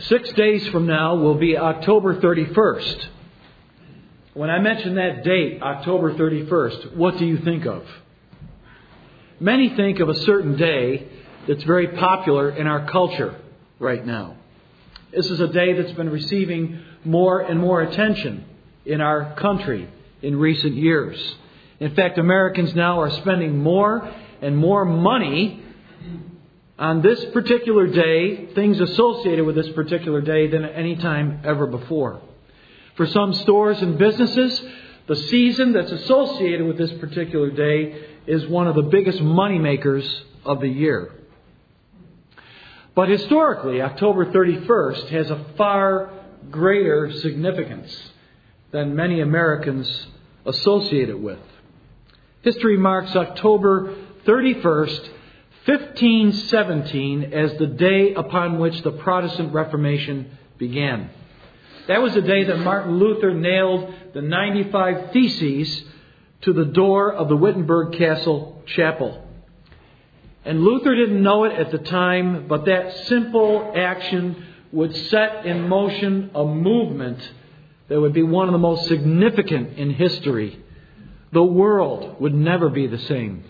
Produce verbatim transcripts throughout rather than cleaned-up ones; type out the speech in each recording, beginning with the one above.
Six days from now will be October thirty-first. When I mention that date, October thirty-first, what do you think of? Many think of a certain day that's very popular in our culture right now. This is a day that's been receiving more and more attention in our country in recent years. In fact, Americans now are spending more and more money on this particular day, things associated with this particular day, than at any time ever before. For some stores and businesses, the season that's associated with this particular day is one of the biggest money makers of the year. But historically, October thirty-first has a far greater significance than many Americans associate it with. History marks October thirty-first, fifteen seventeen, as the day upon which the Protestant Reformation began. That was the day that Martin Luther nailed the ninety-five Theses to the door of the Wittenberg Castle Chapel. And Luther didn't know it at the time, but that simple action would set in motion a movement that would be one of the most significant in history. The world would never be the same.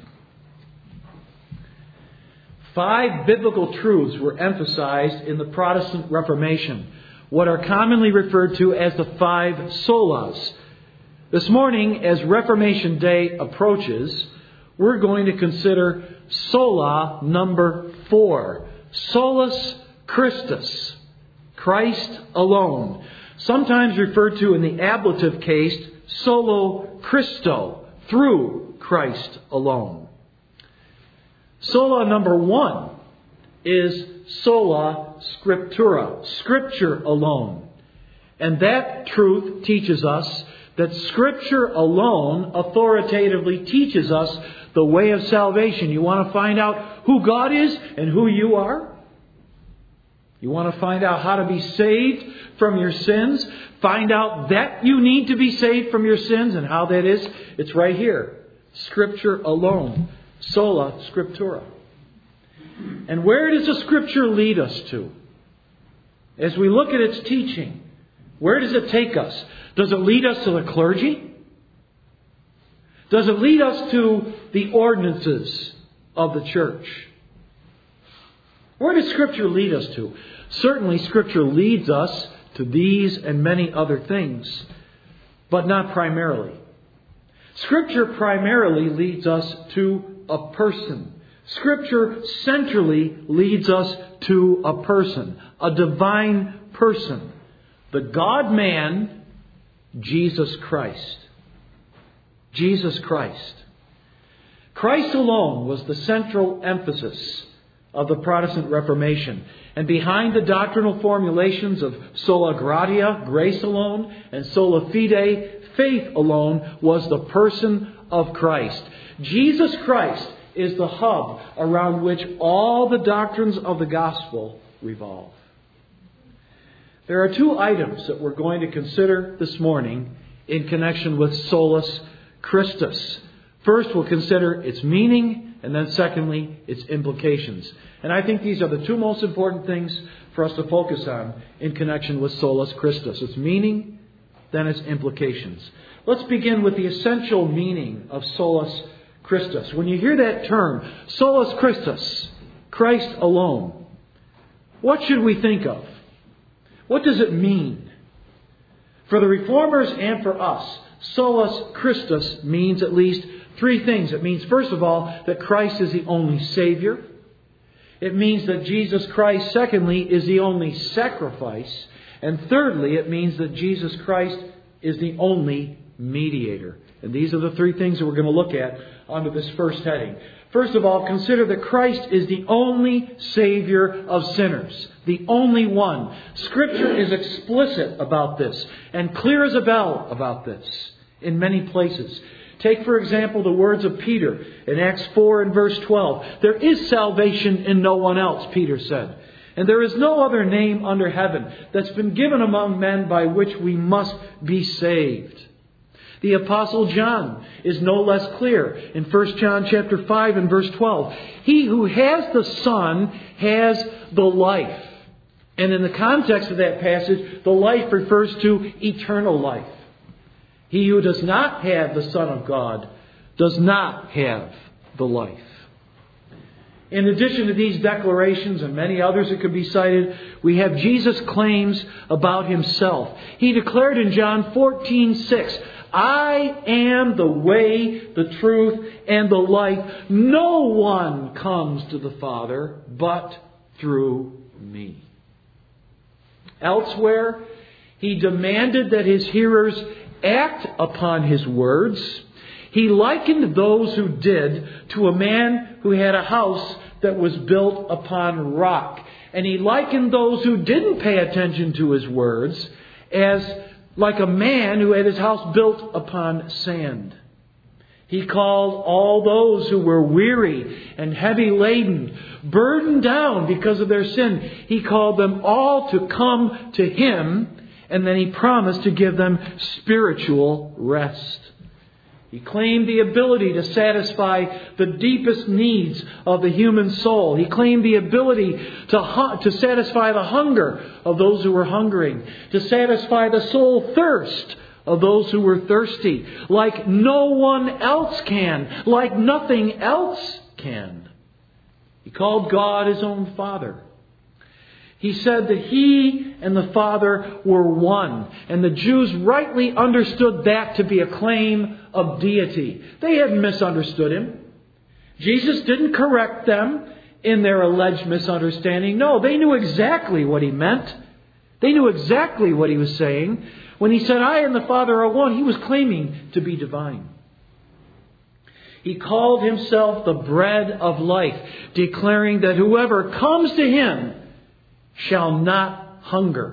Five biblical truths were emphasized in the Protestant Reformation, what are commonly referred to as the five solas. This morning, as Reformation Day approaches, we're going to consider sola number four. Solus Christus. Christ alone. Sometimes referred to in the ablative case, solo Christo. Through Christ alone. Sola number one is sola scriptura. Scripture alone. And that truth teaches us that Scripture alone authoritatively teaches us the way of salvation. You want to find out who God is and who you are? You want to find out how to be saved from your sins? Find out that you need to be saved from your sins and how that is? It's right here. Scripture alone. Sola Scriptura. And where does the Scripture lead us to? As we look at its teaching, where does it take us? Does it lead us to the clergy? Does it lead us to the ordinances of the church? Where does Scripture lead us to? Certainly Scripture leads us to these and many other things, but not primarily. Scripture primarily leads us to a person. Scripture centrally leads us to a person, a divine person, the God-man, Jesus Christ. Jesus Christ. Christ alone was the central emphasis of the Protestant Reformation. And behind the doctrinal formulations of sola gratia, grace alone, and sola fide, faith alone, was the person of Christ. Jesus Christ is the hub around which all the doctrines of the gospel revolve. There are two items that we're going to consider this morning in connection with solus Christus. First, we'll consider its meaning, and then secondly, its implications. And I think these are the two most important things for us to focus on in connection with solus Christus. Its meaning, then its implications. Let's begin with the essential meaning of solus Christus. When you hear that term, solus Christus, Christ alone, what should we think of? What does it mean? For the Reformers and for us, solus Christus means at least three things. It means, first of all, that Christ is the only Savior. It means that Jesus Christ, secondly, is the only sacrifice. And thirdly, it means that Jesus Christ is the only mediator. And these are the three things that we're going to look at under this first heading. First of all, consider that Christ is the only Savior of sinners. The only one. Scripture is explicit about this and clear as a bell about this in many places. Take, for example, the words of Peter in Acts four and verse twelve. There is salvation in no one else, Peter said. And there is no other name under heaven that's been given among men by which we must be saved. The Apostle John is no less clear in First John chapter five and verse twelve. He who has the Son has the life. And in the context of that passage, the life refers to eternal life. He who does not have the Son of God does not have the life. In addition to these declarations and many others that could be cited, we have Jesus' claims about himself. He declared in John fourteen six, I am the way, the truth, and the life. No one comes to the Father but through me. Elsewhere, he demanded that his hearers act upon his words. He likened those who did to a man who had a house that was built upon rock. And he likened those who didn't pay attention to his words as like a man who had his house built upon sand. He called all those who were weary and heavy laden, burdened down because of their sin. He called them all to come to him, and then he promised to give them spiritual rest. He claimed the ability to satisfy the deepest needs of the human soul. He claimed the ability to, hu- to satisfy the hunger of those who were hungering, to satisfy the soul thirst of those who were thirsty, like no one else can, like nothing else can. He called God his own Father. He said that he and the Father were one. And the Jews rightly understood that to be a claim of deity. They hadn't misunderstood him. Jesus didn't correct them in their alleged misunderstanding. No, they knew exactly what he meant. They knew exactly what he was saying. When he said, I and the Father are one, he was claiming to be divine. He called himself the bread of life, declaring that whoever comes to him shall not hunger.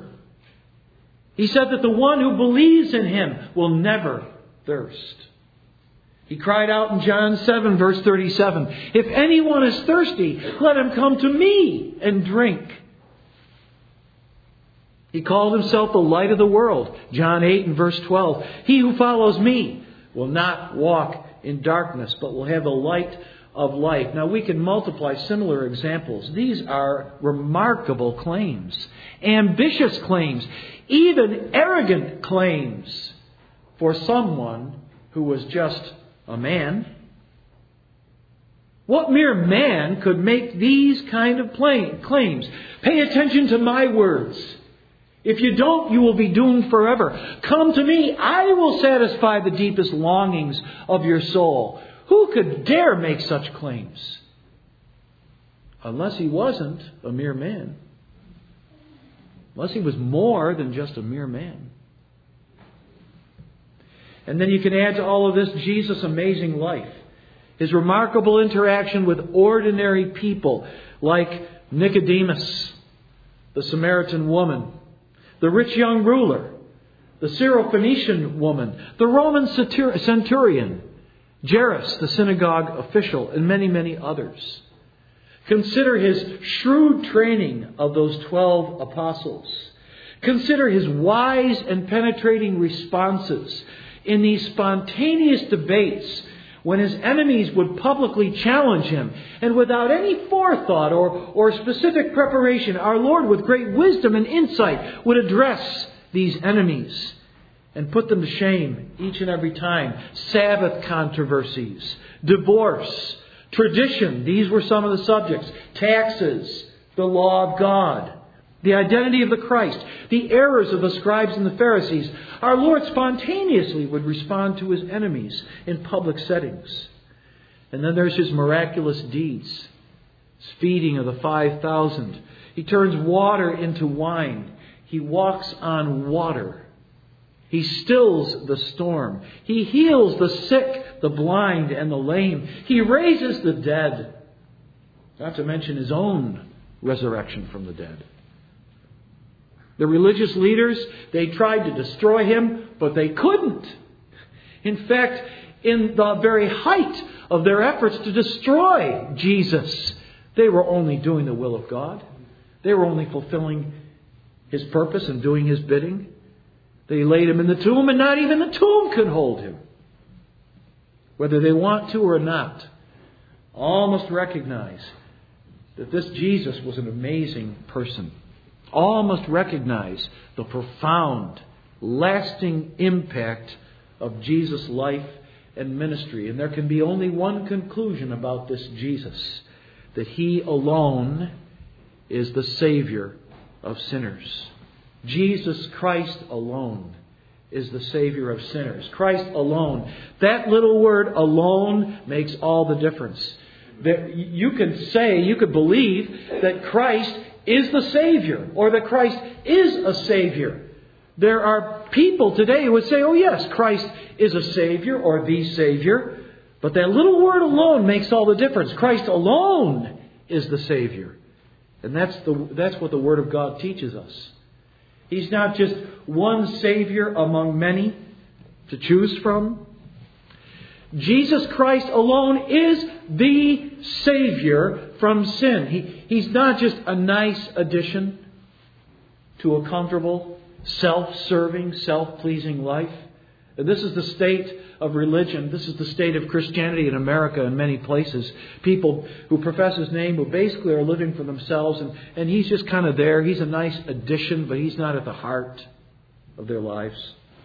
He said that the one who believes in him will never thirst. He cried out in John seven, verse thirty-seven, if anyone is thirsty, let him come to me and drink. He called himself the light of the world. John eight and verse twelve, he who follows me will not walk in darkness, but will have the light of life. Now we can multiply similar examples. These are remarkable claims, ambitious claims, even arrogant claims for someone who was just a man. What mere man could make these kind of claims? Pay attention to my words. If you don't, you will be doomed forever. Come to me, I will satisfy the deepest longings of your soul. Who could dare make such claims? Unless he wasn't a mere man. Unless he was more than just a mere man. And then you can add to all of this Jesus' amazing life. His remarkable interaction with ordinary people like Nicodemus, the Samaritan woman, the rich young ruler, the Syrophoenician woman, the Roman centurion, Jairus, the synagogue official, and many, many others. Consider his shrewd training of those twelve apostles. Consider his wise and penetrating responses in these spontaneous debates when his enemies would publicly challenge him. And without any forethought or, or specific preparation, our Lord, with great wisdom and insight, would address these enemies and put them to shame each and every time. Sabbath controversies, divorce, tradition. These were some of the subjects. Taxes, the law of God, the identity of the Christ, the errors of the scribes and the Pharisees. Our Lord spontaneously would respond to his enemies in public settings. And then there's his miraculous deeds. His feeding of the five thousand. He turns water into wine. He walks on water. He stills the storm. He heals the sick, the blind, and the lame. He raises the dead. Not to mention his own resurrection from the dead. The religious leaders, they tried to destroy him, but they couldn't. In fact, in the very height of their efforts to destroy Jesus, they were only doing the will of God. They were only fulfilling his purpose and doing his bidding. They laid him in the tomb, and not even the tomb could hold him. Whether they want to or not, all must recognize that this Jesus was an amazing person. All must recognize the profound, lasting impact of Jesus' life and ministry. And there can be only one conclusion about this Jesus, that He alone is the Savior of sinners. Jesus Christ alone is the Savior of sinners. Christ alone. That little word alone makes all the difference. That you can say, you could believe that Christ is the Savior, or that Christ is a Savior. There are people today who would say, oh yes, Christ is a Savior or the Savior. But that little word alone makes all the difference. Christ alone is the Savior. And that's the that's what the Word of God teaches us. He's not just one Savior among many to choose from. Jesus Christ alone is the Savior from sin. He, he's not just a nice addition to a comfortable, self-serving, self-pleasing life. And this is the state of religion. This is the state of Christianity in America in many places. People who profess His name, who basically are living for themselves. And, and He's just kind of there. He's a nice addition, but He's not at the heart of their lives.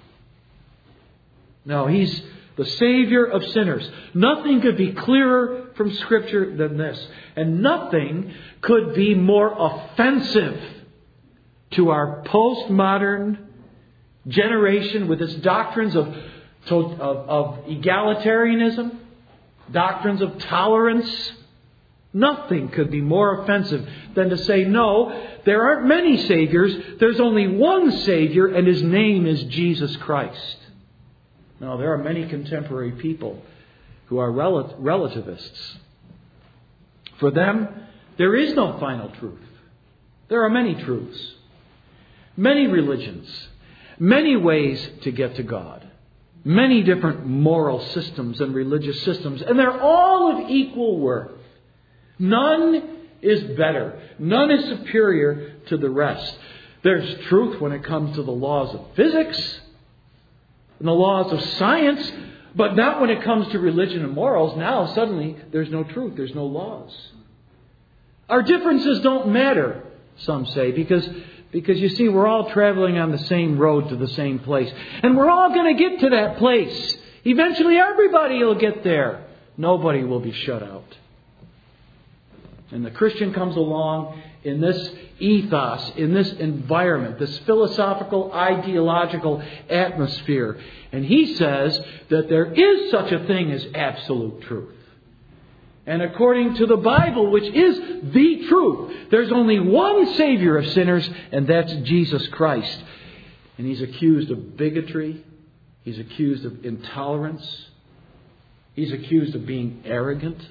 No, He's the Savior of sinners. Nothing could be clearer from Scripture than this. And nothing could be more offensive to our postmodern generation with its doctrines of, of, of egalitarianism, doctrines of tolerance. Nothing could be more offensive than to say, no, there aren't many Saviors. There's only one Savior, and His name is Jesus Christ. Now, there are many contemporary people who are rel- relativists. For them, there is no final truth. There are many truths, many religions, many ways to get to God, many different moral systems and religious systems, and they're all of equal worth. None is better. None is superior to the rest. There's truth when it comes to the laws of physics and the laws of science, but not when it comes to religion and morals. Now, suddenly, there's no truth. There's no laws. Our differences don't matter, some say, because, because you see, we're all traveling on the same road to the same place. And we're all going to get to that place. Eventually, everybody will get there. Nobody will be shut out. And the Christian comes along in this ethos, in this environment, this philosophical, ideological atmosphere. And he says that there is such a thing as absolute truth. And according to the Bible, which is the truth, there's only one Savior of sinners, and that's Jesus Christ. And he's accused of bigotry. He's accused of intolerance. He's accused of being arrogant.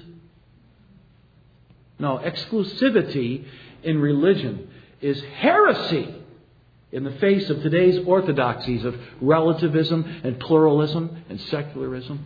No, exclusivity in religion is heresy in the face of today's orthodoxies of relativism and pluralism and secularism.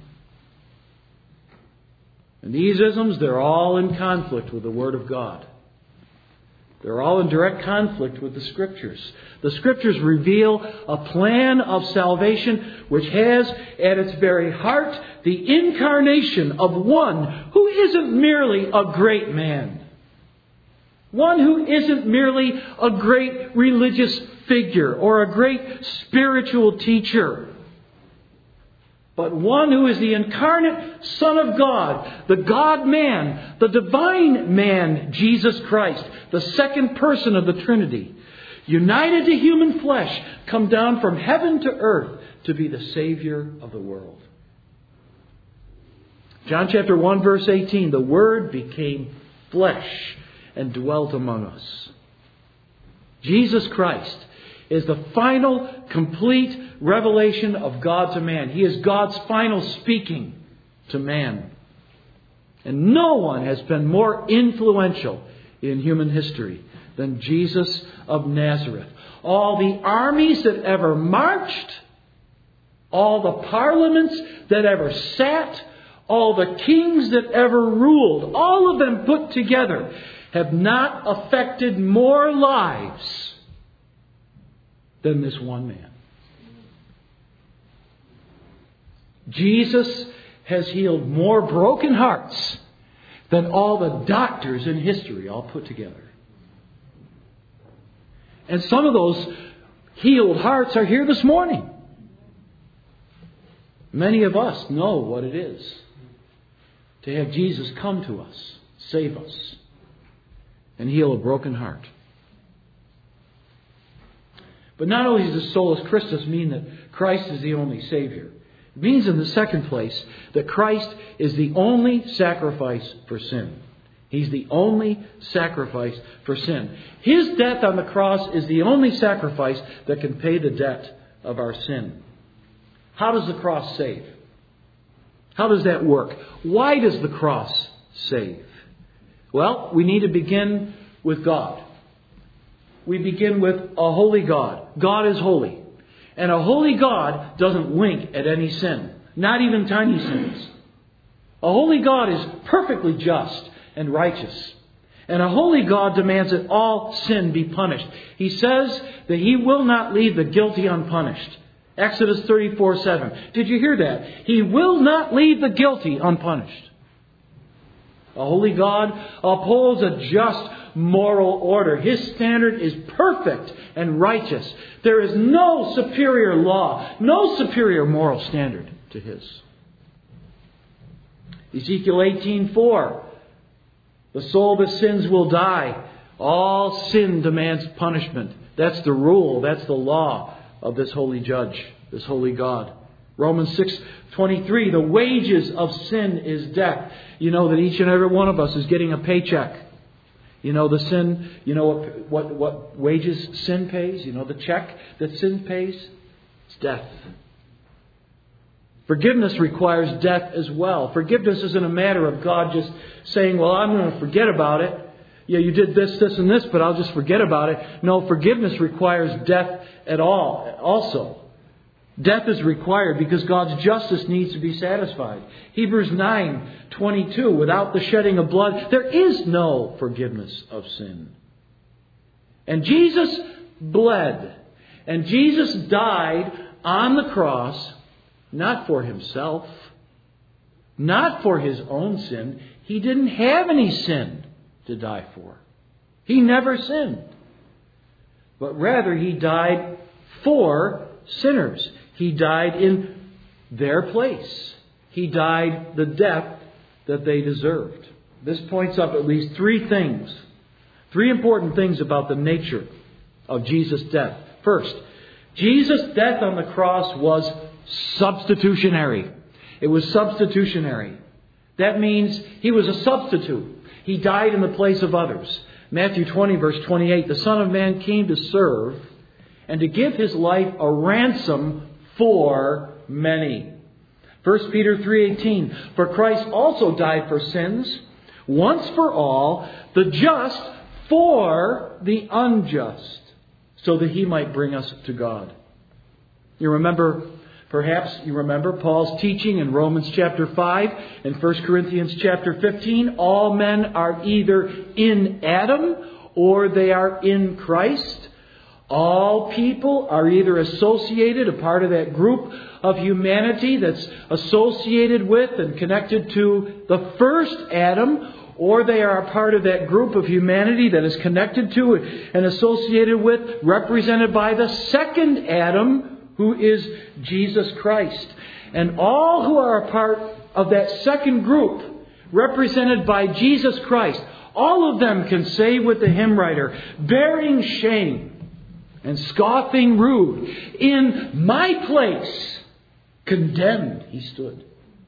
And these isms, they're all in conflict with the Word of God. They're all in direct conflict with the Scriptures. The Scriptures reveal a plan of salvation which has at its very heart the incarnation of one who isn't merely a great man. One who isn't merely a great religious figure or a great spiritual teacher. But one who is the incarnate Son of God, the God-man, the divine man, Jesus Christ, the second person of the Trinity, united to human flesh, come down from heaven to earth to be the Savior of the world. John chapter one, verse eighteen, the Word became flesh and dwelt among us. Jesus Christ is the final, complete revelation of God to man. He is God's final speaking to man. And no one has been more influential in human history than Jesus of Nazareth. All the armies that ever marched, all the parliaments that ever sat, all the kings that ever ruled, all of them put together have not affected more lives than this one man. Jesus has healed more broken hearts than all the doctors in history all put together. And some of those healed hearts are here this morning. Many of us know what it is to have Jesus come to us, save us, and heal a broken heart. But not only does solus Christus mean that Christ is the only Savior, it means in the second place that Christ is the only sacrifice for sin. He's the only sacrifice for sin. His death on the cross is the only sacrifice that can pay the debt of our sin. How does the cross save? How does that work? Why does the cross save? Well, we need to begin with God. We begin with a holy God. God is holy. And a holy God doesn't wink at any sin, not even tiny sins. A holy God is perfectly just and righteous. And a holy God demands that all sin be punished. He says that He will not leave the guilty unpunished. Exodus thirty-four seven. Did you hear that? He will not leave the guilty unpunished. A holy God upholds a just moral order. His standard is perfect and righteous. There is no superior law, no superior moral standard to His. Ezekiel eighteen four. The soul that sins will die. All sin demands punishment. That's the rule. That's the law of this holy judge, this holy God. Romans six twenty-three. The wages of sin is death. You know that each and every one of us is getting a paycheck. You know the sin, you know what, what wages sin pays? You know the check that sin pays? It's death. Forgiveness requires death as well. Forgiveness isn't a matter of God just saying, well, I'm going to forget about it. Yeah, you did this, this, and this, but I'll just forget about it. No, forgiveness requires death at all. Also, death is required because God's justice needs to be satisfied. Hebrews nine twenty-two. Without the shedding of blood, there is no forgiveness of sin. And Jesus bled. And Jesus died on the cross, not for Himself, not for His own sin. He didn't have any sin to die for. He never sinned. But rather, He died for sinners. He died in their place. He died the death that they deserved. This points up at least three things. Three important things about the nature of Jesus' death. First, Jesus' death on the cross was substitutionary. It was substitutionary. That means He was a substitute. He died in the place of others. Matthew twenty verse twenty-eight. The Son of Man came to serve and to give His life a ransom for many. First Peter three eighteen. For Christ also died for sins, once for all, the just for the unjust, so that He might bring us to God. You remember, perhaps you remember Paul's teaching in Romans chapter five and First Corinthians chapter fifteen. All men are either in Adam or they are in Christ. All people are either associated, a part of that group of humanity that's associated with and connected to the first Adam, or they are a part of that group of humanity that is connected to and associated with, represented by the second Adam, who is Jesus Christ. And all who are a part of that second group, represented by Jesus Christ, all of them can say with the hymn writer, bearing shame and scoffing rude, in my place condemned He stood.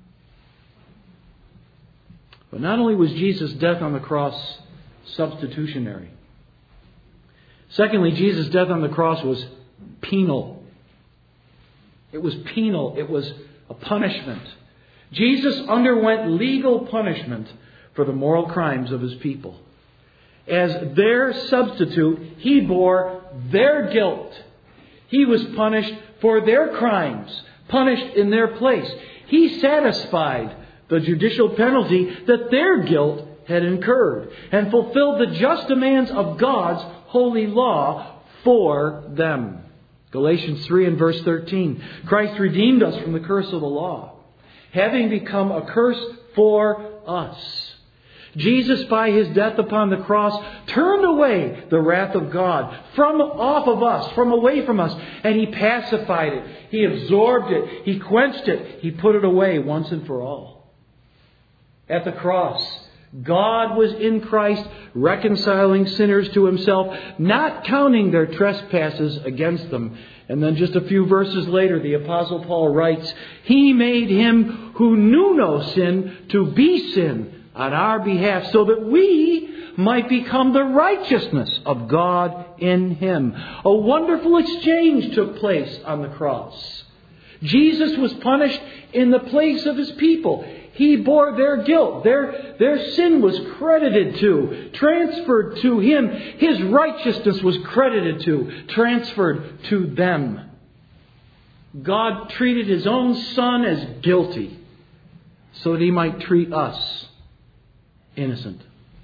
But not only was Jesus' death on the cross substitutionary. Secondly, Jesus' death on the cross was penal. It was penal. It was a punishment. Jesus underwent legal punishment for the moral crimes of His people. As their substitute, He bore their guilt. He was punished for their crimes, punished in their place. He satisfied the judicial penalty that their guilt had incurred and fulfilled the just demands of God's holy law for them. Galatians three and verse thirteen. Christ redeemed us from the curse of the law, having become a curse for us. Jesus, by His death upon the cross, turned away the wrath of God from off of us, from away from us, and He pacified it. He absorbed it. He quenched it. He put it away once and for all. At the cross, God was in Christ reconciling sinners to Himself, not counting their trespasses against them. And then just a few verses later, the Apostle Paul writes, He made Him who knew no sin to be sin on our behalf, so that we might become the righteousness of God in Him. A wonderful exchange took place on the cross. Jesus was punished in the place of His people. He bore their guilt. Their, their sin was credited to, transferred to Him. His righteousness was credited to, transferred to them. God treated His own Son as guilty so that He might treat us innocent.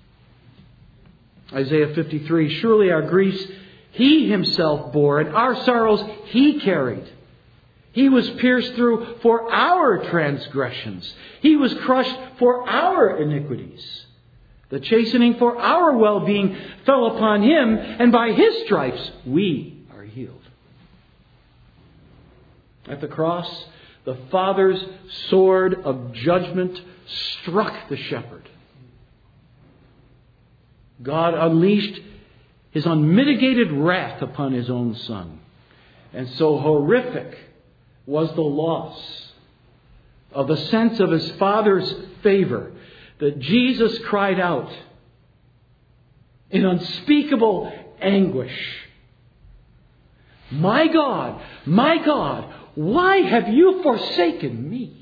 Isaiah fifty-three, surely our griefs He Himself bore, and our sorrows He carried. He was pierced through for our transgressions. He was crushed for our iniquities. The chastening for our well-being fell upon Him, and by His stripes we are healed. At the cross, the Father's sword of judgment struck the shepherd. God unleashed His unmitigated wrath upon His own Son. And so horrific was the loss of the sense of His Father's favor that Jesus cried out in unspeakable anguish, My God, my God, why have you forsaken me?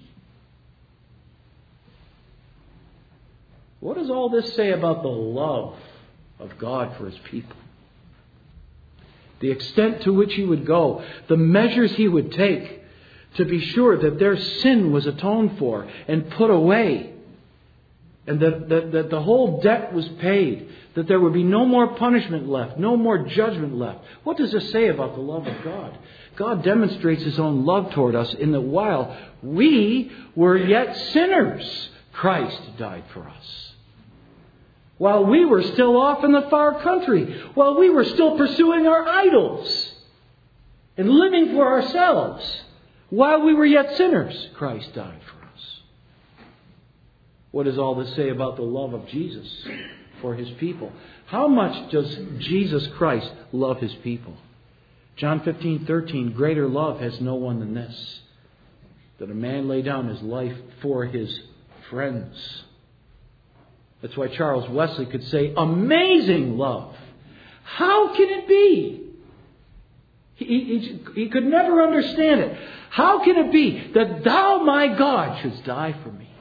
What does all this say about the love of God for His people? The extent to which He would go, the measures He would take to be sure that their sin was atoned for and put away, and that, that, that the whole debt was paid, that there would be no more punishment left, no more judgment left. What does this say about the love of God? God demonstrates His own love toward us in that while we were yet sinners, Christ died for us. While we were still off in the far country, while we were still pursuing our idols and living for ourselves, while we were yet sinners, Christ died for us. What does all this say about the love of Jesus for His people? How much does Jesus Christ love His people? John fifteen thirteen, greater love has no one than this, that a man lay down his life for his friends. That's why Charles Wesley could say, amazing love. How can it be? He, he, he could never understand it. How can it be that thou, my God, shouldst die for me?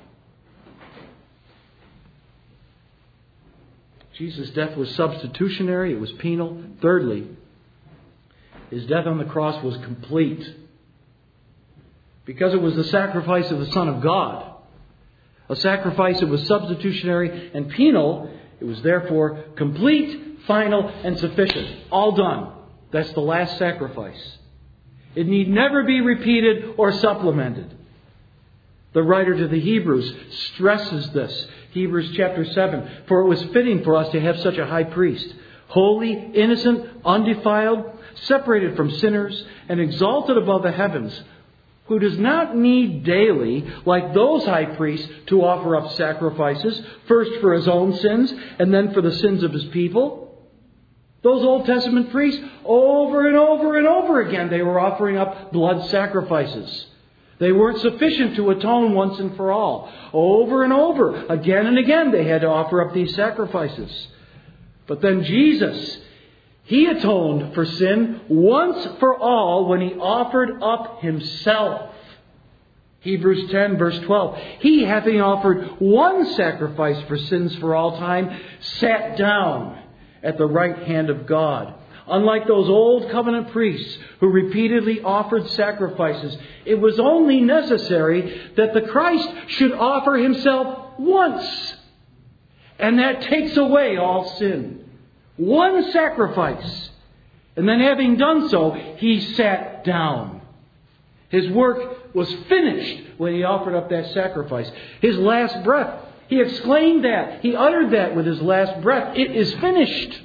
Jesus' death was substitutionary. It was penal. Thirdly, His death on the cross was complete. Because it was the sacrifice of the Son of God. A sacrifice that was substitutionary and penal. It was therefore complete, final, and sufficient. All done. That's the last sacrifice. It need never be repeated or supplemented. The writer to the Hebrews stresses this. Hebrews chapter seven. For it was fitting for us to have such a high priest, holy, innocent, undefiled, separated from sinners, and exalted above the heavens, who does not need daily, like those high priests, to offer up sacrifices, first for His own sins and then for the sins of His people. Those Old Testament priests, over and over and over again, they were offering up blood sacrifices. They weren't sufficient to atone once and for all. Over and over, again and again, they had to offer up these sacrifices. But then Jesus, He atoned for sin once for all when He offered up Himself. Hebrews ten verse twelve. He, having offered one sacrifice for sins for all time, sat down at the right hand of God. Unlike those old covenant priests who repeatedly offered sacrifices, it was only necessary that the Christ should offer Himself once. And that takes away all sin. One sacrifice. And then having done so, He sat down. His work was finished when He offered up that sacrifice. His last breath He exclaimed that. He uttered that with His last breath. It is finished.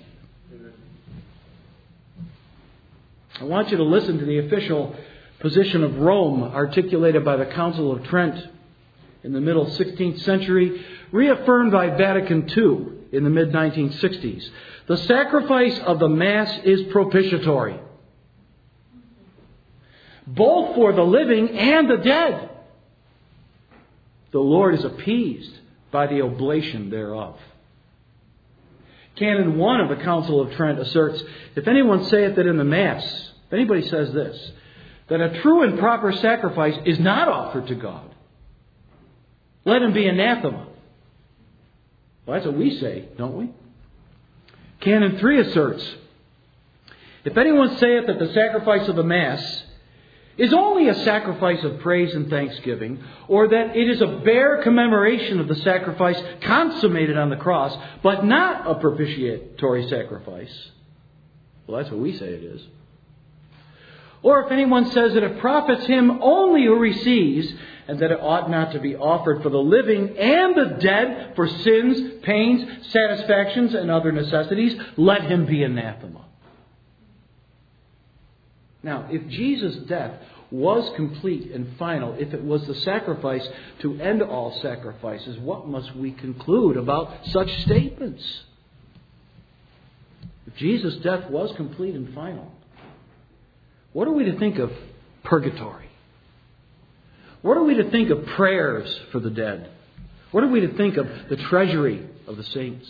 I want you to listen to the official position of Rome articulated by the Council of Trent in the middle sixteenth century, reaffirmed by Vatican the Second in the mid nineteen sixties. The sacrifice of the Mass is propitiatory, both for the living and the dead. The Lord is appeased by the oblation thereof. Canon one of the Council of Trent asserts, if anyone saith that in the Mass, if anybody says this, that a true and proper sacrifice is not offered to God, let him be anathema. Well, that's what we say, don't we? Canon three asserts, if anyone saith that the sacrifice of the Mass is only a sacrifice of praise and thanksgiving, or that it is a bare commemoration of the sacrifice consummated on the cross, but not a propitiatory sacrifice, well, that's what we say it is. Or if anyone says that it profits him only who receives, and that it ought not to be offered for the living and the dead, for sins, pains, satisfactions, and other necessities, let him be anathema. Now, if Jesus' death was complete and final, if it was the sacrifice to end all sacrifices, what must we conclude about such statements? If Jesus' death was complete and final, what are we to think of purgatory? What are we to think of prayers for the dead? What are we to think of the treasury of the saints?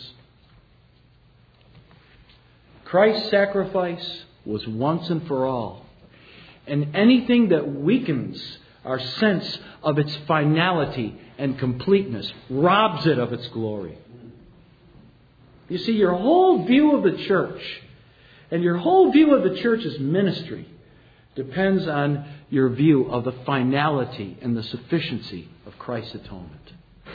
Christ's sacrifice was once and for all. And anything that weakens our sense of its finality and completeness robs it of its glory. You see, your whole view of the church and your whole view of the church's ministry depends on your view of the finality and the sufficiency of Christ's atonement.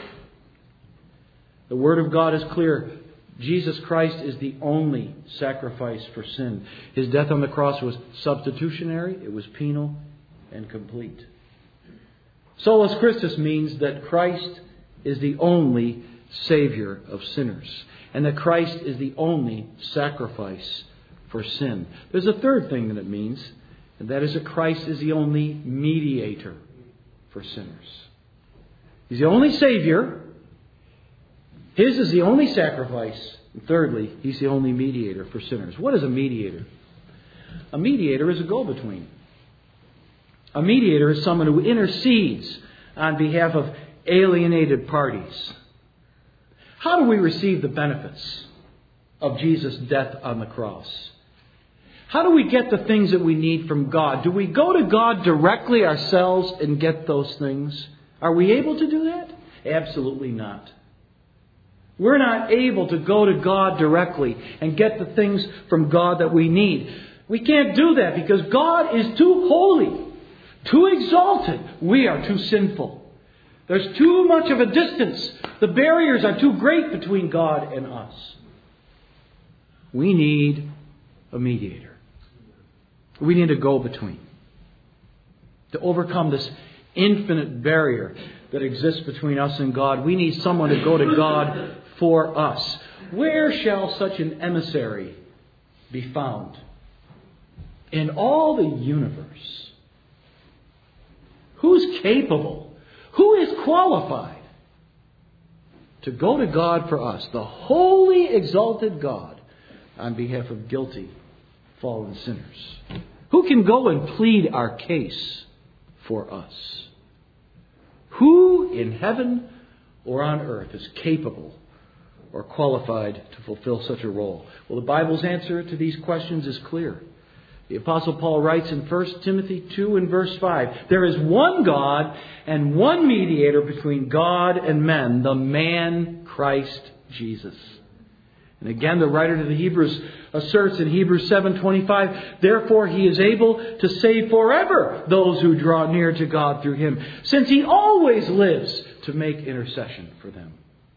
The Word of God is clear. Jesus Christ is the only sacrifice for sin. His death on the cross was substitutionary, it was penal, and complete. Solus Christus means that Christ is the only Savior of sinners, and that Christ is the only sacrifice for sin. There's a third thing that it means, and that is that Christ is the only mediator for sinners. He's the only Savior. His is the only sacrifice. And thirdly, He's the only mediator for sinners. What is a mediator? A mediator is a go-between. A mediator is someone who intercedes on behalf of alienated parties. How do we receive the benefits of Jesus' death on the cross? How do we get the things that we need from God? Do we go to God directly ourselves and get those things? Are we able to do that? Absolutely not. We're not able to go to God directly and get the things from God that we need. We can't do that because God is too holy, too exalted. We are too sinful. There's too much of a distance. The barriers are too great between God and us. We need a mediator. We need a go-between to overcome this infinite barrier that exists between us and God. We need someone to go to God for us. Where shall such an emissary be found? In all the universe. Who's capable? Who is qualified to go to God for us? The holy, exalted God on behalf of guilty, fallen sinners. Who can go and plead our case for us? Who in heaven or on earth is capable or qualified to fulfill such a role? Well, the Bible's answer to these questions is clear. The Apostle Paul writes in First Timothy two and verse five, there is one God and one mediator between God and men, the man Christ Jesus. And again, the writer to the Hebrews asserts in Hebrews seven twenty-five, therefore he is able to save forever those who draw near to God through him, since he always lives to make intercession for them.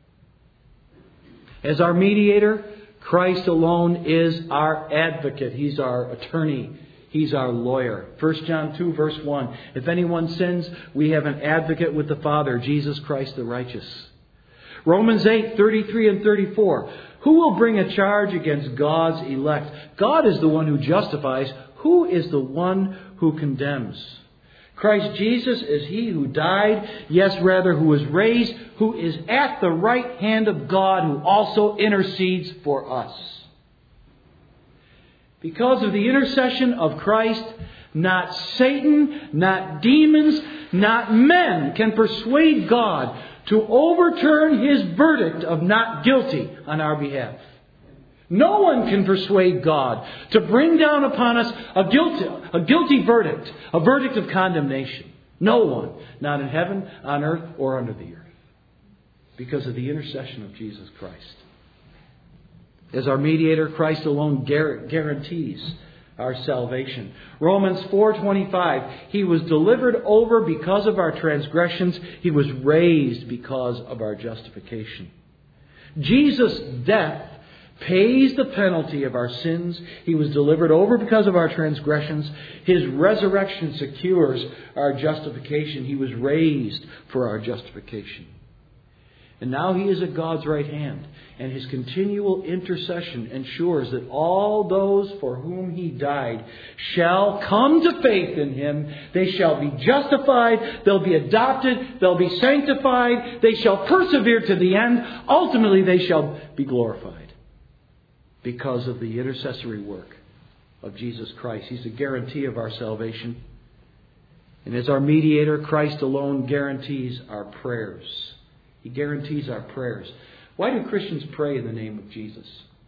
As our mediator, Christ alone is our advocate. He's our attorney. He's our lawyer. First John two verse one, if anyone sins, we have an advocate with the Father, Jesus Christ the righteous. Romans eight, thirty-three and thirty-four. Who will bring a charge against God's elect? God is the one who justifies. Who is the one who condemns? Christ Jesus is He who died, yes, rather, who was raised, who is at the right hand of God, who also intercedes for us. Because of the intercession of Christ, not Satan, not demons, not men can persuade God to overturn His verdict of not guilty on our behalf. No one can persuade God to bring down upon us a guilty, a guilty verdict, a verdict of condemnation. No one, not in heaven, on earth, or under the earth. Because of the intercession of Jesus Christ. As our mediator, Christ alone guarantees our salvation. Romans four twenty-five, He was delivered over because of our transgressions. He was raised because of our justification. Jesus' death pays the penalty of our sins. He was delivered over because of our transgressions. His resurrection secures our justification. He was raised for our justification. And now He is at God's right hand. And His continual intercession ensures that all those for whom He died shall come to faith in Him. They shall be justified. They'll be adopted. They'll be sanctified. They shall persevere to the end. Ultimately, they shall be glorified. Because of the intercessory work of Jesus Christ. He's a guarantee of our salvation. And as our mediator, Christ alone guarantees our prayers. He guarantees our prayers. Why do Christians pray in the name of Jesus?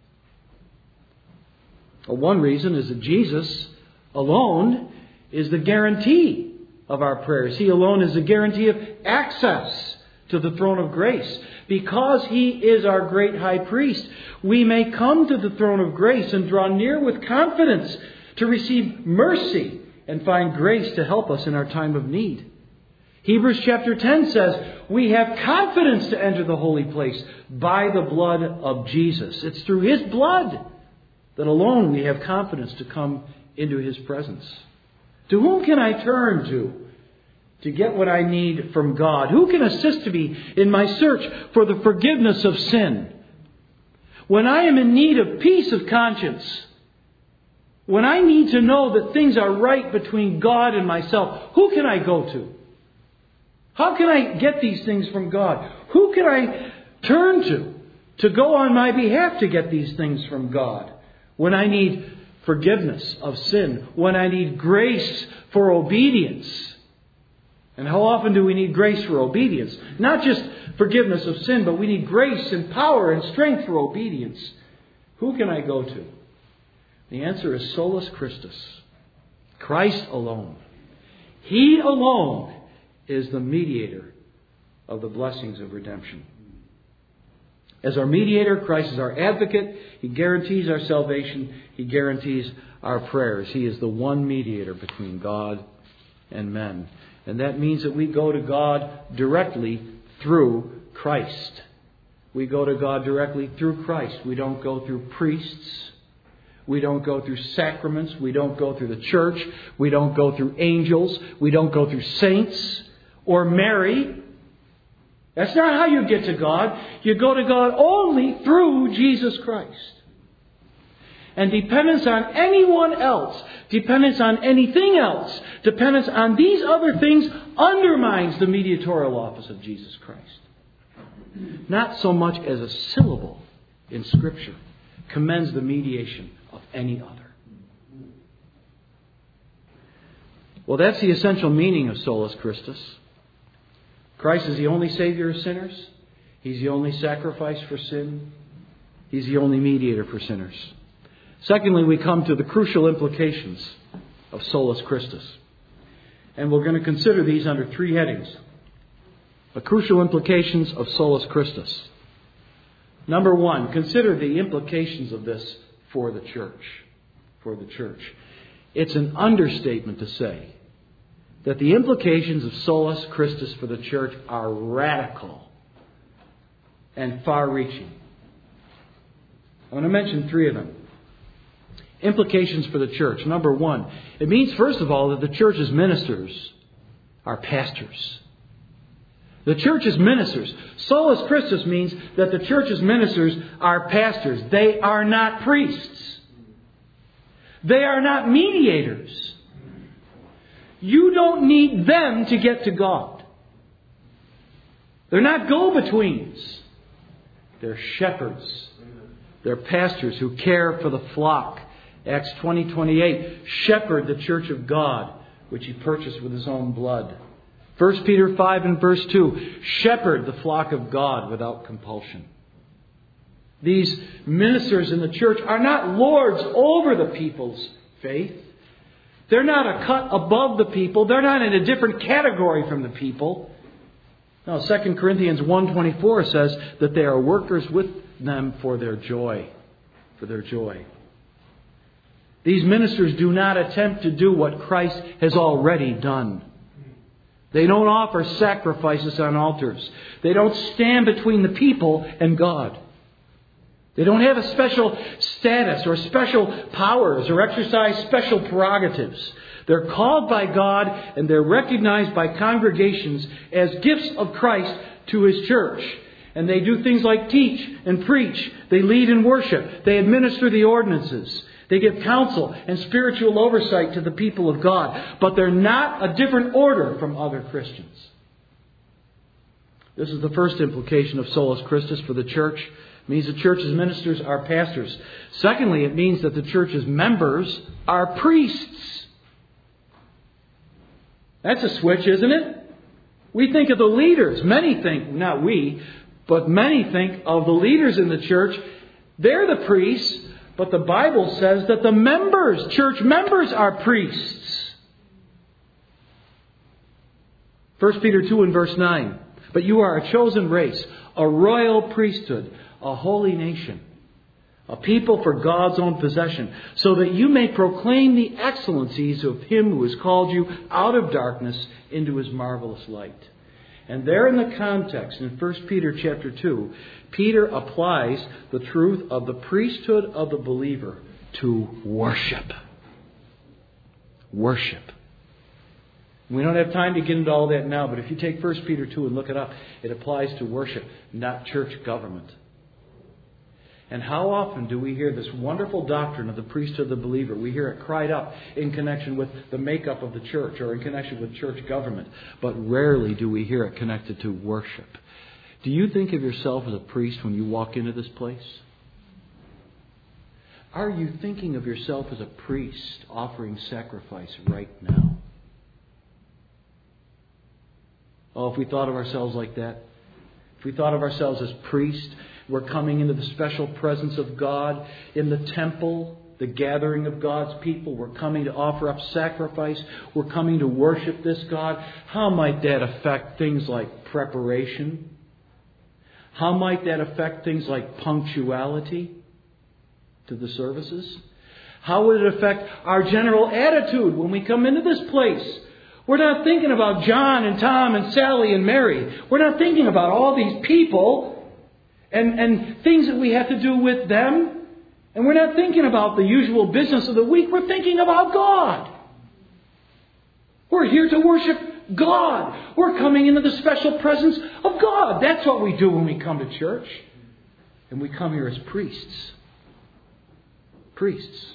Well, one reason is that Jesus alone is the guarantee of our prayers. He alone is the guarantee of access to the throne of grace. Because He is our great high priest, we may come to the throne of grace and draw near with confidence to receive mercy and find grace to help us in our time of need. Hebrews chapter ten says, we have confidence to enter the holy place by the blood of Jesus. It's through His blood that alone we have confidence to come into His presence. To whom can I turn to? To get what I need from God? Who can assist me in my search for the forgiveness of sin? When I am in need of peace of conscience, when I need to know that things are right between God and myself, who can I go to? How can I get these things from God? Who can I turn to to go on my behalf to get these things from God? When I need forgiveness of sin, when I need grace for obedience. And how often do we need grace for obedience? Not just forgiveness of sin, but we need grace and power and strength for obedience. Who can I go to? The answer is solus Christus. Christ alone. He alone is the mediator of the blessings of redemption. As our mediator, Christ is our advocate. He guarantees our salvation. He guarantees our prayers. He is the one mediator between God and men. And that means that we go to God directly through Christ. We go to God directly through Christ. We don't go through priests. We don't go through sacraments. We don't go through the church. We don't go through angels. We don't go through saints or Mary. That's not how you get to God. You go to God only through Jesus Christ. And dependence on anyone else, dependence on anything else, dependence on these other things undermines the mediatorial office of Jesus Christ. Not so much as a syllable in Scripture commends the mediation of any other. Well, that's the essential meaning of solus Christus. Christ is the only Savior of sinners. He's the only sacrifice for sin. He's the only mediator for sinners. Secondly, we come to the crucial implications of solus Christus. And we're going to consider these under three headings. The crucial implications of solus Christus. Number one, consider the implications of this for the church. For the church. It's an understatement to say that the implications of solus Christus for the church are radical and far-reaching. I want to mention three of them. Implications for the church. Number one, it means, first of all, that the church's ministers are pastors. The church's ministers. Solus Christus means that the church's ministers are pastors. They are not priests. They are not mediators. You don't need them to get to God. They're not go-betweens. They're shepherds. They're pastors who care for the flock. Acts twenty twenty-eight. Shepherd the church of God, which He purchased with His own blood. First Peter five and verse two. Shepherd the flock of God without compulsion. These ministers in the church are not lords over the people's faith. They're not a cut above the people. They're not in a different category from the people. No, Second Corinthians one twenty-four says that they are workers with them for their joy. For their joy. These ministers do not attempt to do what Christ has already done. They don't offer sacrifices on altars. They don't stand between the people and God. They don't have a special status or special powers or exercise special prerogatives. They're called by God and they're recognized by congregations as gifts of Christ to His church. And they do things like teach and preach. They lead in worship. They administer the ordinances. They give counsel and spiritual oversight to the people of God. But they're not a different order from other Christians. This is the first implication of Solus Christus for the church. It means the church's ministers are pastors. Secondly, it means that the church's members are priests. That's a switch, isn't it? We think of the leaders. Many think, not we, but many think of the leaders in the church. They're the priests. But the Bible says that the members, church members, are priests. First Peter two and verse nine. But you are a chosen race, a royal priesthood, a holy nation, a people for God's own possession, so that you may proclaim the excellencies of Him who has called you out of darkness into His marvelous light. And there in the context, in First Peter chapter two, Peter applies the truth of the priesthood of the believer to worship. Worship. We don't have time to get into all that now, but if you take First Peter two and look it up, it applies to worship, not church government. And how often do we hear this wonderful doctrine of the priesthood of the believer? We hear it cried up in connection with the makeup of the church or in connection with church government. But rarely do we hear it connected to worship. Do you think of yourself as a priest when you walk into this place? Are you thinking of yourself as a priest offering sacrifice right now? Oh, if we thought of ourselves like that, if we thought of ourselves as priests, we're coming into the special presence of God in the temple, the gathering of God's people. We're coming to offer up sacrifice. We're coming to worship this God. How might that affect things like preparation? How might that affect things like punctuality to the services? How would it affect our general attitude when we come into this place? We're not thinking about John and Tom and Sally and Mary. We're not thinking about all these people and, and things that we have to do with them. And we're not thinking about the usual business of the week. We're thinking about God. We're here to worship God. We're coming into the special presence of God. That's what we do when we come to church. And we come here as priests. Priests.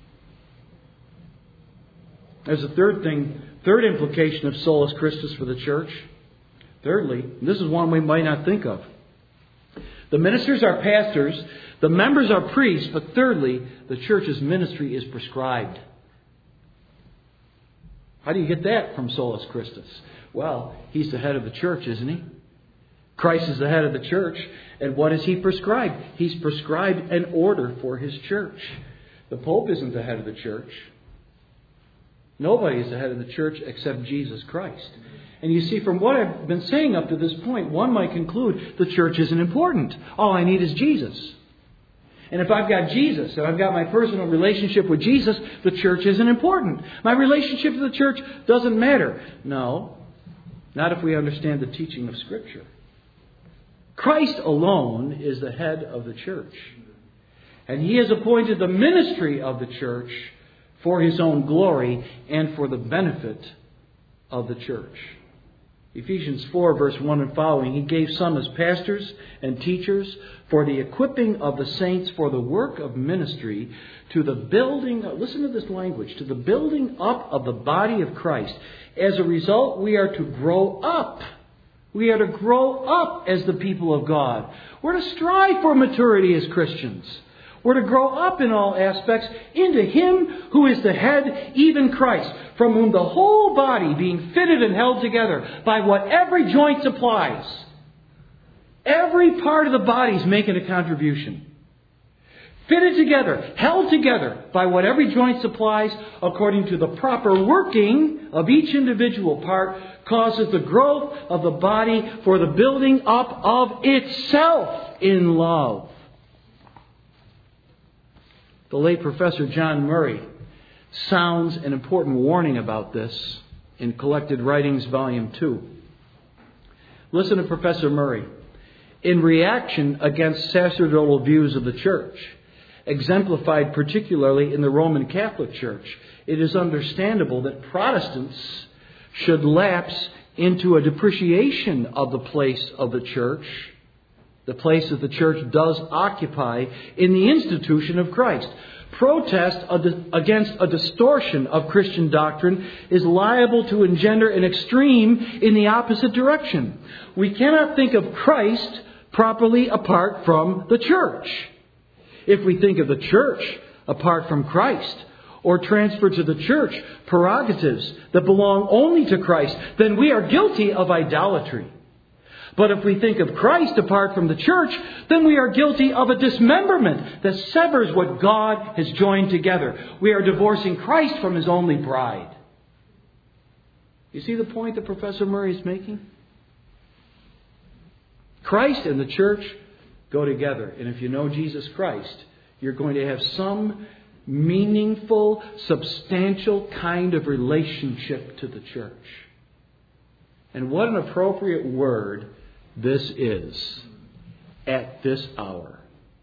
There's a third thing, third implication of Solus Christus for the church. Thirdly, and this is one we might not think of. The ministers are pastors, the members are priests, but thirdly, the church's ministry is prescribed. How do you get that from Solus Christus? Well, He's the head of the church, isn't He? Christ is the head of the church. And what has He prescribed? He's prescribed an order for His church. The Pope isn't the head of the church. Nobody is the head of the church except Jesus Christ. And you see, from what I've been saying up to this point, one might conclude the church isn't important. All I need is Jesus. And if I've got Jesus, and I've got my personal relationship with Jesus, the church isn't important. My relationship to the church doesn't matter. No, not if we understand the teaching of Scripture. Christ alone is the head of the church. And He has appointed the ministry of the church for His own glory and for the benefit of the church. Ephesians four, verse one and following, He gave some as pastors and teachers for the equipping of the saints for the work of ministry, to the building, listen to this language, to the building up of the body of Christ. As a result, we are to grow up. We are to grow up as the people of God. We're to strive for maturity as Christians. We're to grow up in all aspects into Him who is the head, even Christ, from whom the whole body, being fitted and held together by what every joint supplies. Every part of the body is making a contribution. Fitted together, held together by what every joint supplies, according to the proper working of each individual part, causes the growth of the body for the building up of itself in love. The late Professor John Murray sounds an important warning about this in Collected Writings, Volume two. Listen to Professor Murray. In reaction against sacerdotal views of the Church, exemplified particularly in the Roman Catholic Church, it is understandable that Protestants should lapse into a depreciation of the place of the Church, the place that the Church does occupy in the institution of Christ. Protest against a distortion of Christian doctrine is liable to engender an extreme in the opposite direction. We cannot think of Christ properly apart from the Church. If we think of the Church apart from Christ, or transfer to the Church prerogatives that belong only to Christ, then we are guilty of idolatry. But if we think of Christ apart from the Church, then we are guilty of a dismemberment that severs what God has joined together. We are divorcing Christ from His only bride. You see the point that Professor Murray is making? Christ and the Church go together. And if you know Jesus Christ, you're going to have some meaningful, substantial kind of relationship to the Church. And what an appropriate word this is at this hour,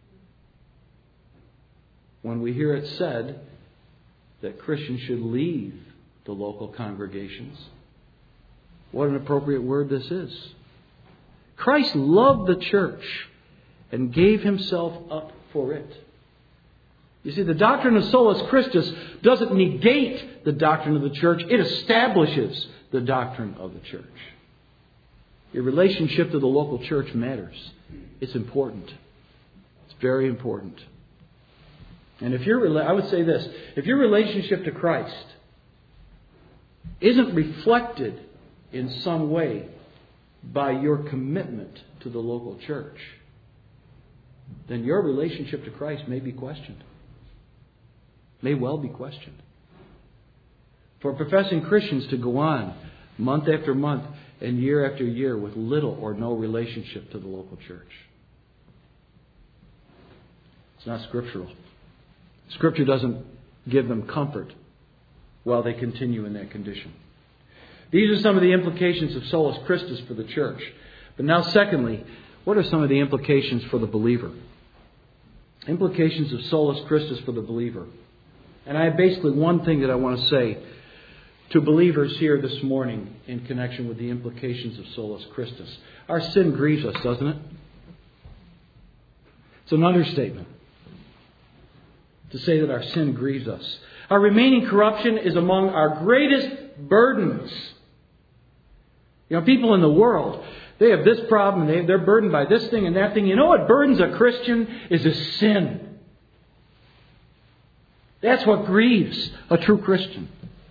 when we hear it said that Christians should leave the local congregations. What an appropriate word this is. Christ loved the church and gave Himself up for it. You see, the doctrine of solus Christus doesn't negate the doctrine of the church. It establishes the doctrine of the church. Your relationship to the local church matters. It's important. It's very important. And if your, I would say this, if your relationship to Christ isn't reflected in some way by your commitment to the local church, then your relationship to Christ may be questioned. May well be questioned. For professing Christians to go on month after month and year after year with little or no relationship to the local church, it's not scriptural. Scripture doesn't give them comfort while they continue in that condition. These are some of the implications of solus Christus for the church. But now, secondly, what are some of the implications for the believer? Implications of solus Christus for the believer. And I have basically one thing that I want to say to believers here this morning in connection with the implications of solus Christus. Our sin grieves us, doesn't it? It's an understatement to say that our sin grieves us. Our remaining corruption is among our greatest burdens. You know, people in the world, they have this problem, and they, they're burdened by this thing and that thing. You know what burdens a Christian is a sin. That's what grieves a true Christian.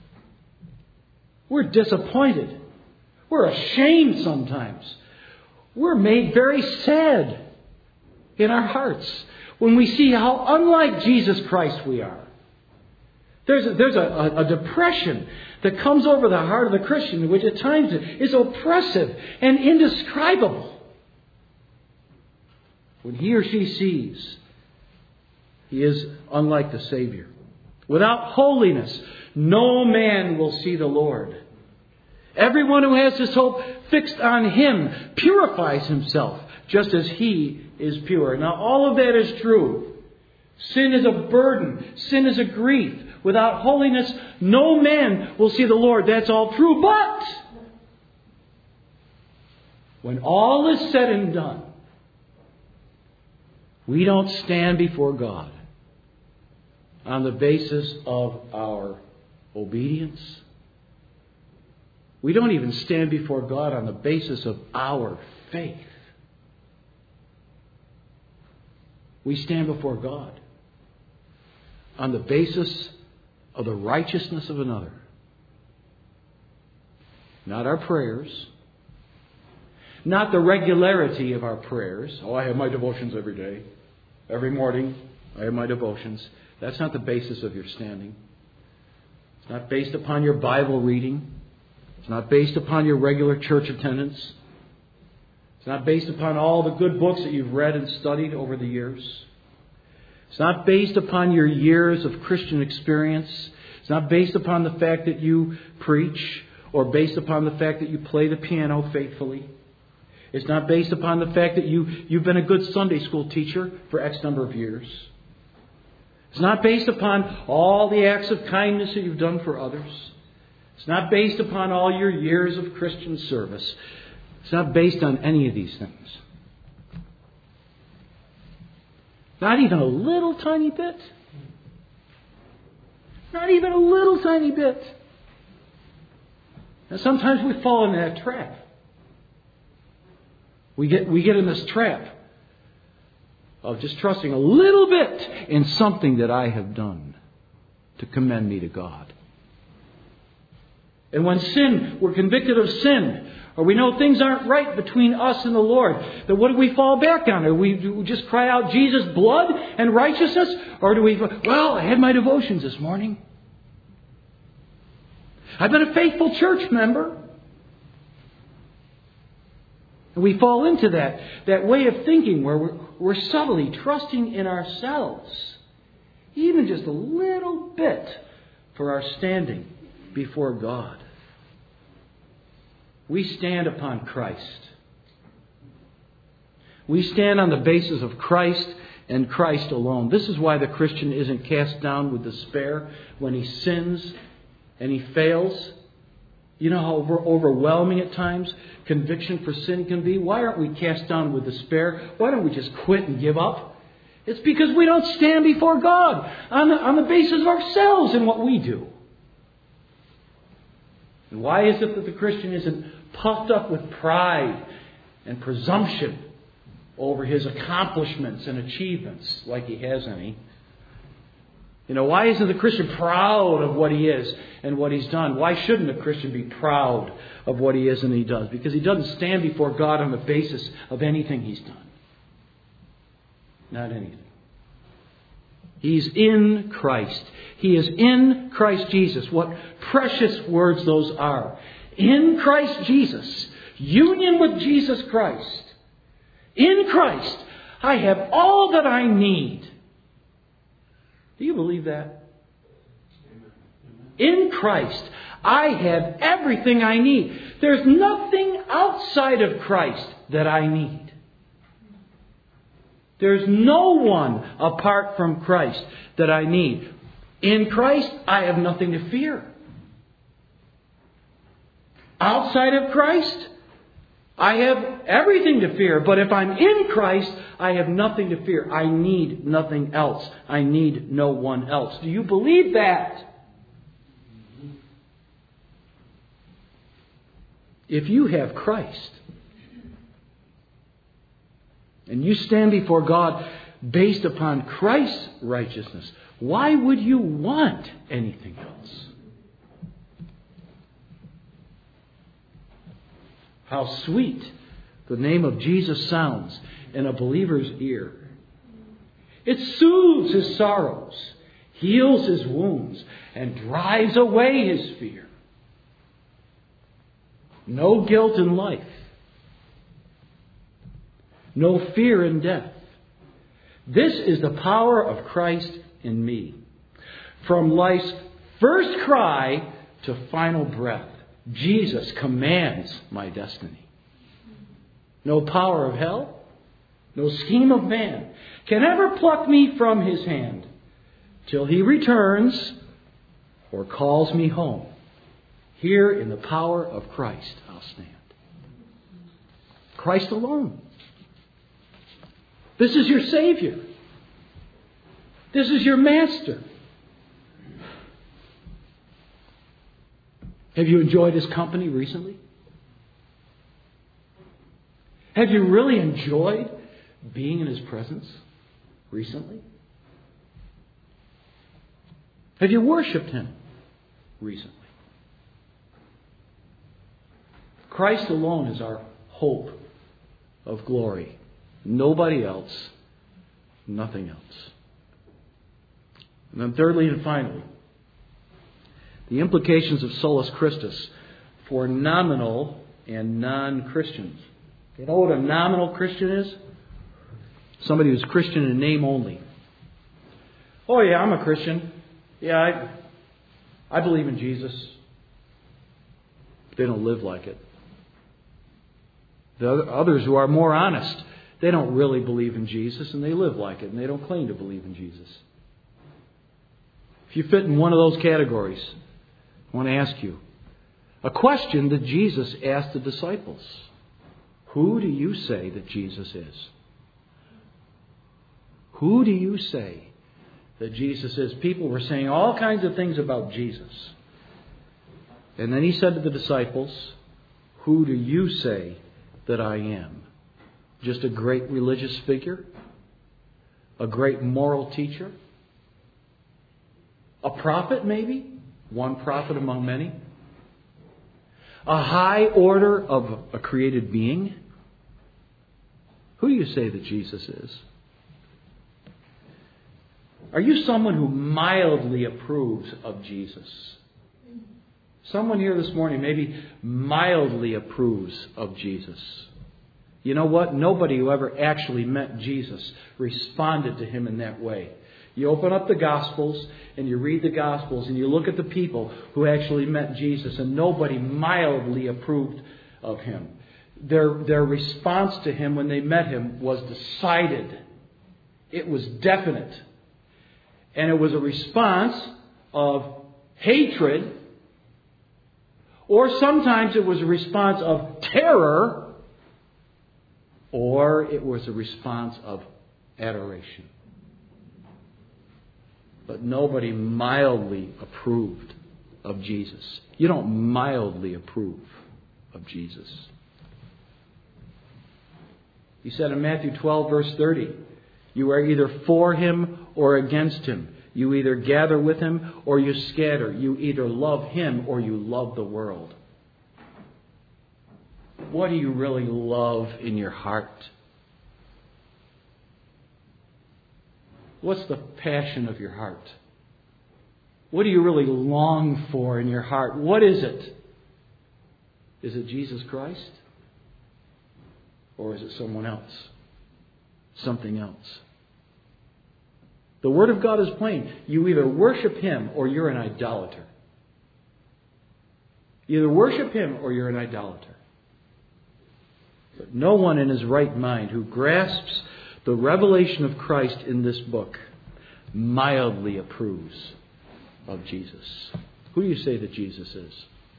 We're disappointed. We're ashamed sometimes. We're made very sad in our hearts when we see how unlike Jesus Christ we are. There's a, there's a, a, a depression that comes over the heart of the Christian, which at times is oppressive and indescribable. When he or she sees he is unlike the Savior. Without holiness, no man will see the Lord. Everyone who has his hope fixed on Him purifies himself just as He is pure. Now, all of that is true. Sin is a burden. Sin is a grief. Without holiness, no man will see the Lord. That's all true. But when all is said and done, we don't stand before God on the basis of our obedience. We don't even stand before God on the basis of our faith. We stand before God on the basis of the righteousness of another. Not our prayers. Not the regularity of our prayers. Oh, I have my devotions every day. Every morning I have my devotions. That's not the basis of your standing. It's not based upon your Bible reading. It's not based upon your regular church attendance. It's not based upon all the good books that you've read and studied over the years. It's not based upon your years of Christian experience. It's not based upon the fact that you preach or based upon the fact that you play the piano faithfully. It's not based upon the fact that you, you've been a good Sunday school teacher for X number of years. It's not based upon all the acts of kindness that you've done for others. It's not based upon all your years of Christian service. It's not based on any of these things. Not even a little tiny bit. Not even a little tiny bit. And sometimes we fall into that trap. We get, we get in this trap of just trusting a little bit in something that I have done to commend me to God. And when sin, we're convicted of sin, or we know things aren't right between us and the Lord, then what do we fall back on? Do we, do we just cry out Jesus' blood and righteousness? Or do we, well, I had my devotions this morning. I've been a faithful church member. And we fall into that, that way of thinking where we're, we're subtly trusting in ourselves, even just a little bit, for our standing before God. We stand upon Christ. We stand on the basis of Christ and Christ alone. This is why the Christian isn't cast down with despair when he sins and he fails. You know how over- overwhelming at times conviction for sin can be? Why aren't we cast down with despair? Why don't we just quit and give up? It's because we don't stand before God on the, on the basis of ourselves and what we do. And why is it that the Christian isn't puffed up with pride and presumption over his accomplishments and achievements, like he has any? You know, why isn't the Christian proud of what he is and what he's done? Why shouldn't a Christian be proud of what he is and he does? Because he doesn't stand before God on the basis of anything he's done. Not anything. He's in Christ. He is in Christ Jesus. What precious words those are. In Christ Jesus. Union with Jesus Christ. In Christ, I have all that I need. Do you believe that? In Christ, I have everything I need. There's nothing outside of Christ that I need. There's no one apart from Christ that I need. In Christ, I have nothing to fear. Outside of Christ, I have everything to fear. But if I'm in Christ, I have nothing to fear. I need nothing else. I need no one else. Do you believe that? If you have Christ, and you stand before God based upon Christ's righteousness, why would you want anything else? How sweet the name of Jesus sounds in a believer's ear. It soothes his sorrows, heals his wounds, and drives away his fear. No guilt in life. No fear in death. This is the power of Christ in me. From life's first cry to final breath, Jesus commands my destiny. No power of hell, no scheme of man can ever pluck me from his hand till he returns or calls me home. Here in the power of Christ I'll stand. Christ alone. This is your Savior. This is your Master. Have you enjoyed His company recently? Have you really enjoyed being in His presence recently? Have you worshipped Him recently? Christ alone is our hope of glory. Nobody else. Nothing else. And then thirdly and finally, the implications of solus Christus for nominal and non-Christians. You know what a nominal Christian is? Somebody who's Christian in name only. Oh yeah, I'm a Christian. Yeah, I, I believe in Jesus. They don't live like it. The other, others who are more honest, they don't really believe in Jesus and they live like it and they don't claim to believe in Jesus. If you fit in one of those categories, I want to ask you a question that Jesus asked the disciples. Who do you say that Jesus is? Who do you say that Jesus is? People were saying all kinds of things about Jesus. And then He said to the disciples, who do you say that I am? Just a great religious figure? A great moral teacher? A prophet maybe? One prophet among many? A high order of a created being? Who do you say that Jesus is? Are you someone who mildly approves of Jesus? Someone here this morning maybe mildly approves of Jesus. You know what? Nobody who ever actually met Jesus responded to Him in that way. You open up the Gospels and you read the Gospels and you look at the people who actually met Jesus, and nobody mildly approved of Him. Their, their response to Him when they met Him was decided. It was definite. And it was a response of hatred, or sometimes it was a response of terror, or it was a response of adoration. But nobody mildly approved of Jesus. You don't mildly approve of Jesus. He said in Matthew twelve, verse thirty, you are either for Him or against Him. You either gather with Him or you scatter. You either love Him or you love the world. What do you really love in your heart? What's the passion of your heart? What do you really long for in your heart? What is it? Is it Jesus Christ? Or is it someone else? Something else? The Word of God is plain. You either worship Him or you're an idolater. You either worship Him or you're an idolater. But no one in his right mind who grasps the revelation of Christ in this book mildly approves of Jesus. Who do you say that Jesus is?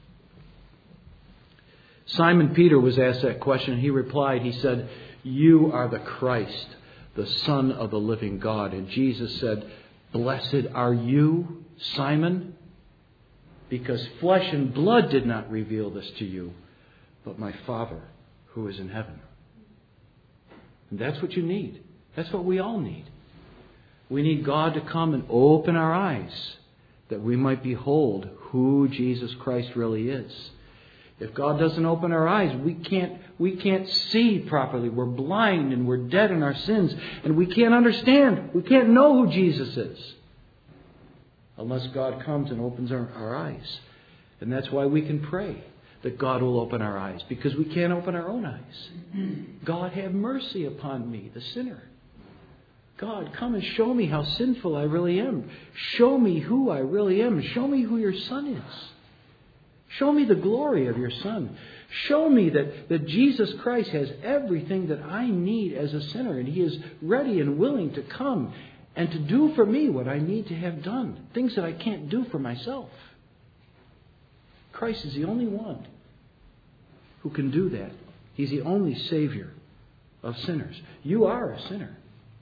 Simon Peter was asked that question. He replied, he said, you are the Christ, the Son of the living God. And Jesus said, blessed are you, Simon, because flesh and blood did not reveal this to you, but my Father who is in heaven. And that's what you need. That's what we all need. We need God to come and open our eyes that we might behold who Jesus Christ really is. If God doesn't open our eyes, we can't we can't see properly. We're blind and we're dead in our sins, and we can't understand. We can't know who Jesus is unless God comes and opens our, our eyes. And that's why we can pray that God will open our eyes, because we can't open our own eyes. God, have mercy upon me, the sinner. God, come and show me how sinful I really am. Show me who I really am. Show me who your Son is. Show me the glory of your Son. Show me that, that Jesus Christ has everything that I need as a sinner, and He is ready and willing to come and to do for me what I need to have done. Things that I can't do for myself. Christ is the only one who can do that. He's the only Savior of sinners. You are a sinner.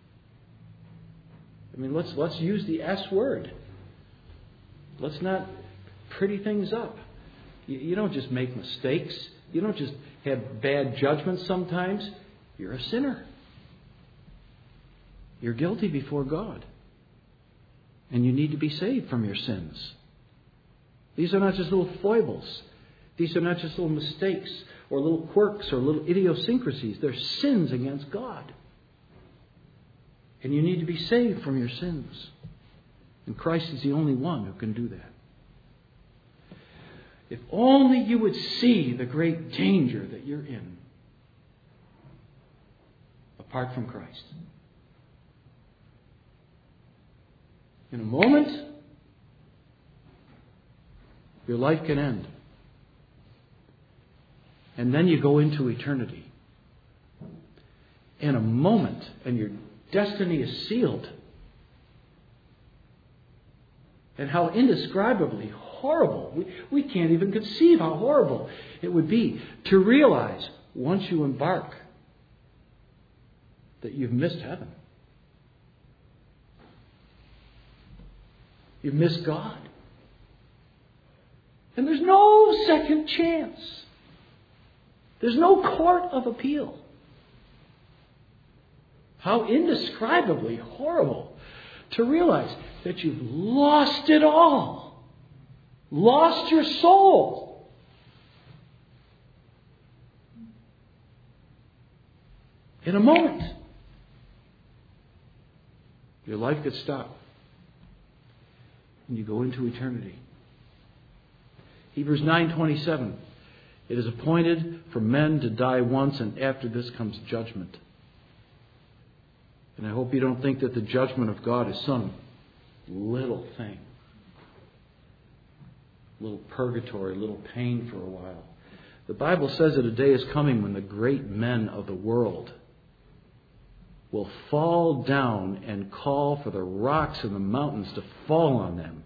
I mean, let's let's use the S word. Let's not pretty things up. You, you don't just make mistakes. You don't just have bad judgments sometimes. You're a sinner. You're guilty before God. And you need to be saved from your sins. These are not just little foibles. These are not just little mistakes or little quirks or little idiosyncrasies. They're sins against God. And you need to be saved from your sins. And Christ is the only one who can do that. If only you would see the great danger that you're in apart from Christ. In a moment, your life can end. And then you go into eternity. In a moment, and your destiny is sealed. And how indescribably horrible. We, we can't even conceive how horrible it would be to realize once you embark that you've missed heaven. You've missed God. And there's no second chance. There's no court of appeal. How indescribably horrible to realize that you've lost it all. Lost your soul. In a moment, your life could stop. And you go into eternity. Hebrews nine twenty-seven. It is appointed for men to die once, and after this comes judgment. And I hope you don't think that the judgment of God is some little thing. Little purgatory, little pain for a while. The Bible says that a day is coming when the great men of the world will fall down and call for the rocks and the mountains to fall on them,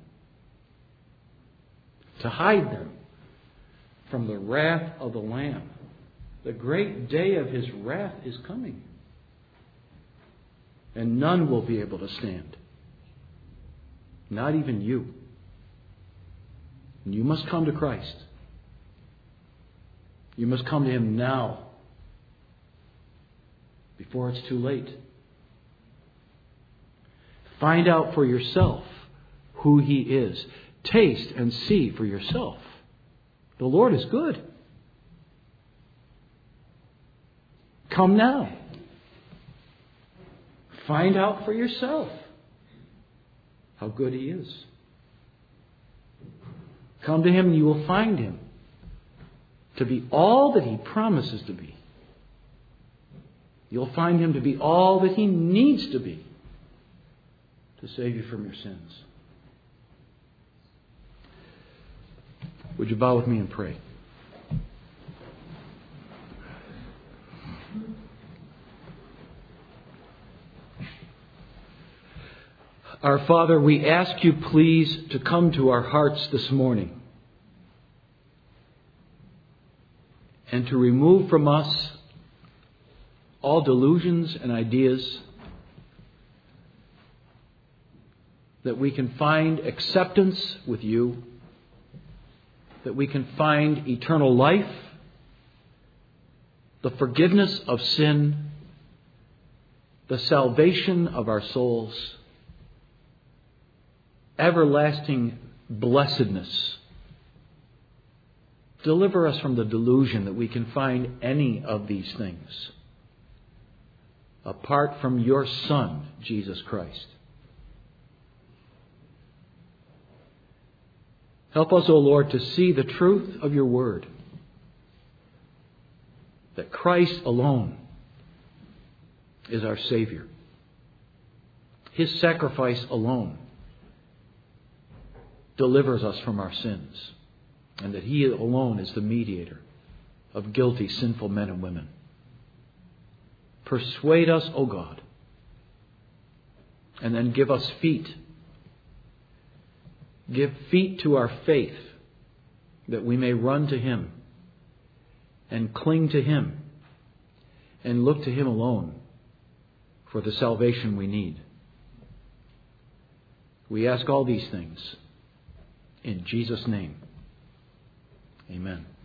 to hide them from the wrath of the Lamb. The great day of His wrath is coming. And none will be able to stand. Not even you. And you must come to Christ. You must come to Him now, before it's too late. Find out for yourself who He is. Taste and see for yourself. The Lord is good. Come now. Find out for yourself how good He is. Come to Him and you will find Him to be all that He promises to be. You'll find Him to be all that He needs to be to save you from your sins. Would you bow with me and pray? Our Father, we ask you please to come to our hearts this morning and to remove from us all delusions and ideas, that we can find acceptance with you, that we can find eternal life, the forgiveness of sin, the salvation of our souls, everlasting blessedness. Deliver us from the delusion that we can find any of these things apart from your Son, Jesus Christ. Help us, O Lord, to see the truth of your word, that Christ alone is our Savior. His sacrifice alone delivers us from our sins, and that He alone is the mediator of guilty, sinful men and women. Persuade us, O God, and then give us feet. Give feet to our faith, that we may run to Him and cling to Him and look to Him alone for the salvation we need. We ask all these things in Jesus' name. Amen.